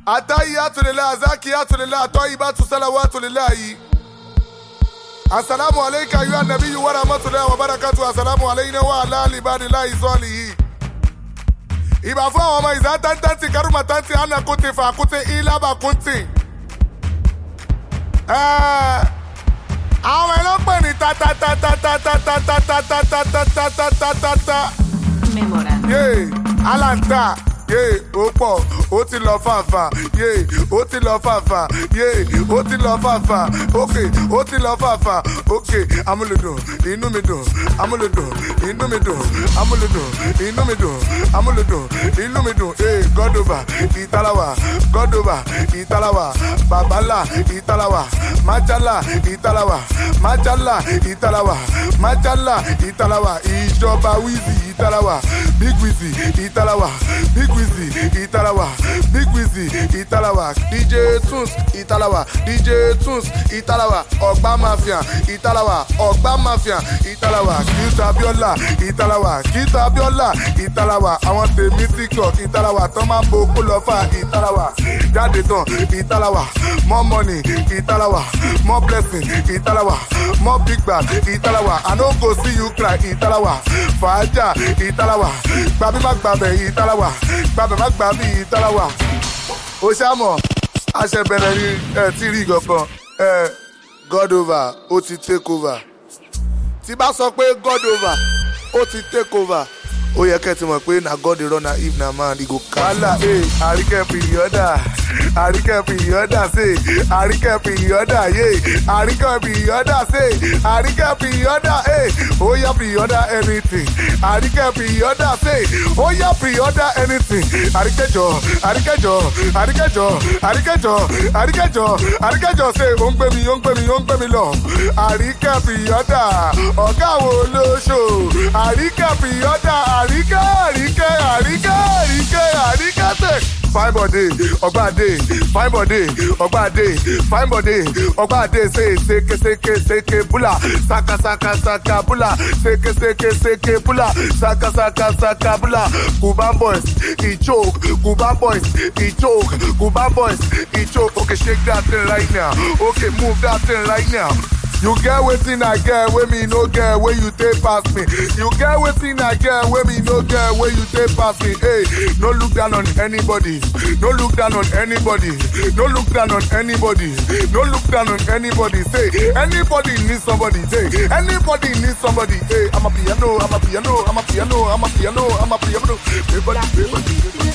Atahiyatu lillahi, zakiyatu lillahi, tayyibatu salawatu lillahi. Assalamu alayka ayyuha nabiyyu wa rahmatullahi wa barakatuh. Assalamu alayna wa ala ali ibadillahi salihin. Ìbà fún àwọn ọmọ ìzá tántàntì kárùmà tántì ànàkùntì fàkùntì ìlàbàkùntì. Àwọn ẹlọ́pẹ̀ ní ta. Memorando. Yeah, Alanta. Yeah, ó pọ̀, ó ti lọ fàfà. Yeah, ó ti lọ fàfà. Yeah, ó ti lọ fàfà. Okay, ó ti lọ fàfà. Okay, amúlùdùn, inú mi dùn. Amúlùdùn, inú mi dùn. Amúlùdùn, inú mi dùn. Amúlùdùn, inú mi dùn. Hey, God over, Ìtàláwà. God over, Ìtàláwà. Babala, Ìtàláwà. Májálà, Ìtàláwà. Májálà, Ìtàláwà. Májálà, Ìtàláwà. Ìjọba Wizzy, Ìtàláwà. Big Wizzy, Ìtàláwà. Big Wizzy, Ìtàláwà. Big Wizzy, Ìtàláwà. DJ Tunes, Ìtàláwà. DJ Tunes, Ìtàláwà. Ọ̀gbá Mafia, Ìtàláwà. Ọ̀gbá Mafia, Ìtàláwà. Kíta Abiola, Ìtàláwà. Kíta Abiola, Ìtàláwà. Àwọn tèmi TikTok, Ìtàláwà. Tọ́ máa ń bo kó lọ fà, Ìtàláwà. Jáde tán, Ìtàláwà. More money, Ìtàláwà. More blessing, Ìtàláwà. More big bag, Ìtàláwà. I no go see you cry, Ìtàláwà. Fàájà, Ìtàláwà. Gbàbí má gbàbẹ̀, Ìtàláwà. Gbàbẹ̀ má gbàbí, Ìtàláwà. Ó ṣàmọ̀, àṣẹbẹ̀rẹ̀ ni tí rí gangan. God over, ó ti take over. Tí bá sọ pé God over, ó ti take over. Ó yẹ kẹ́ ti mọ̀ pé na God dey run na if na man, he go kala. Àríkẹ́ pìrìọ́dà. Àríkẹ́ pìrìọ́dà say. Àríkẹ́ pìrìọ́dà àríkẹ́ pìrìọ́dà say. Àríkẹ́ pìrìọ́dà ó yá pìrìọ́dà anything. Àríkẹ́ pìrìọ́dà say. Ó yá pìrìọ́dà anything. Àríkẹ́jọ àríkẹ́jọ àríkẹ́jọ àríkẹ́jọ àríkẹ́jọ àríkẹ́jọ say. Ó ń gbé mi ó ń gbé mi ó ń gbé mi lọ. Àríkẹ́ pìrìọ́dà ọ̀gá wo lóṣò. Àríkẹ́ pìrìọ́dà àríkẹ́ say. Fine body, Ogbade, fine body, Ogbade, fine body, Ogbade, say, seke, bula, saka, bula, seke, bula, saka, bula, Cuban boys, he choke, Cuban boys, he choke, Cuban boys, he choke. Okay, shake that thing right now. Okay, move that thing right now. You get wetin I get, wey me no get, wey you take pass me. You get wetin I get, wey me no get, wey you take pass me. Hey, no look down on anybody. No look down on anybody. No look down on anybody. No look down on anybody. Say, anybody needs somebody. Say, anybody needs somebody. Hey, I'm a piano. Everybody.